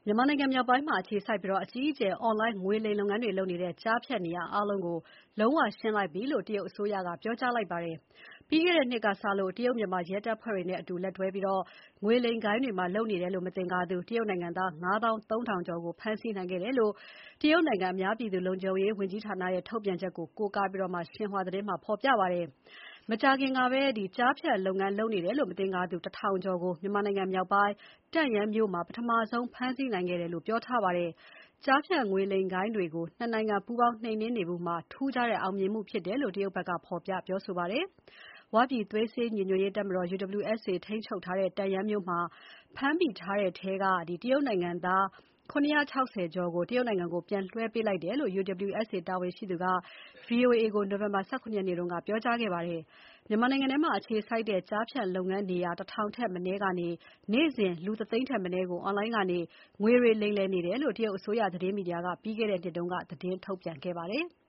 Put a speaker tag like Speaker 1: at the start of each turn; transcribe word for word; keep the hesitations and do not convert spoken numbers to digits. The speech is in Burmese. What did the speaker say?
Speaker 1: မြန်မာနိုင်ငံမြောက်ပိုင်းမှာအခြေစိုက်ပြီး အကြီးအကျယ် အွန်လိုင်းငွေလိမ်လုပ်ငန်းတွေလုပ်နေတဲ့ ကျားဖြန့်နေရာအားလုံးကို လုံးဝရှင်းလိုက်ပြီလို့ တရုတ်အစိုးရက ပြောကြားလိုက်ပါတယ်။ ပြီးခဲ့တဲ့နှစ်ကစလို့ တရုတ်-မြန်မာရဲတပ်ဖွဲ့တွေနဲ့အတူလက်တွဲပြီး ငွေလိမ်ဂိုဏ်းတွေမှာ လုပ်နေတယ်လို့ မသင်္ကာသူ တရုတ်နိုင်ငံသား ၅သောင်း ၃ ထောင်ကျော်ကို ဖမ်းဆီးနိုင်ခဲ့တယ်လို့ တရုတ်နိုင်ငံ အများပြည်သူလုံခြုံရေးဝန်ကြီးဌာနရဲ့ ထုတ်ပြန်ချက်ကို ကိုးကားပြီး Xinhua သတင်းမှာ ဖော်ပြပါတယ်။ မကြာခင်ကပဲ ကျားဖြန့်လုပ်ငန်းလုပ်နေတယ်လို့ မသင်္ကာသူ ၁ ထောင်ကျော်ကို မြန်မာနိုင်ငံမြောက်ပိုင်း တန့်ယန်းမြို့မှာ ပထမဆုံး ဖမ်းဆီးနိုင်ခဲ့တယ်လို့ ပြောထားပါတယ်။ ကျားဖြန့်ငွေလိမ်ဂိုဏ်းတွေကို ၂ နိုင်ငံပူးပေါင်းနှိမ်နင်းနေမှုမှာ ထူးခြားတဲ့အောင်မြင်မှုဖြစ်တယ်လို့ တရုတ်ဘက်က ဖော်ပြပြောဆိုပါတယ်။ ဝပြည်သွေးစည်းညီညွတ်ရေးတပ်မတော် U W S A ထိန်းချုပ်ထားတဲ့ တန့်ယန်းမြို့မှာ ဖမ်းမိထားတဲ့ထဲက တရုတ်နိုင်ငံသား ၇၆၀ ကျော်ကို တရုတ်နိုင်ငံကို ပြန်လွှဲပေးလိုက်တယ်လို့ U W S A တာဝန်ရှိသူက VOA ကို နိုဝင်ဘာ ၁၇ ရက်နေ့က ပြောကြားခဲ့ပါတယ်။ မြန်မာနိုင်ငံထဲမှာအခြေစိုက်တဲ့ ကျားဖြန့်လုပ်ငန်းနေရာ ၁ ထောင်ထက်မနည်းကနေ နေ့စဉ် လူ ၁ သိန်းထက်မနည်းကို အွန်လိုင်းကနေ ငွေတွေလိမ်လည်နေတယ်လို့ တရုတ်အစိုးရသတင်းမီဒီယာက ပြီးခဲ့တဲ့နှစ်က သတင်းထုတ်ပြန်ခဲ့ပါတယ်။